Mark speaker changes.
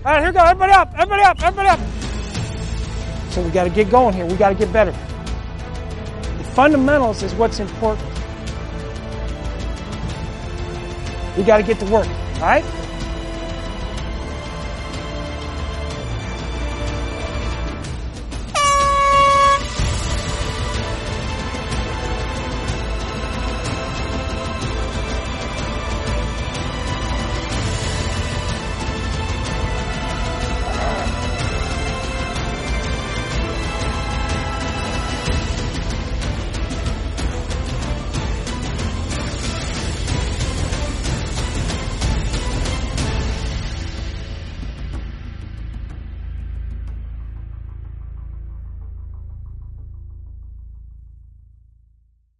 Speaker 1: All right, here we go. Everybody up, everybody up, everybody up. So we got to get going here. We got to get better. The fundamentals is what's important. We got to get to work, all right?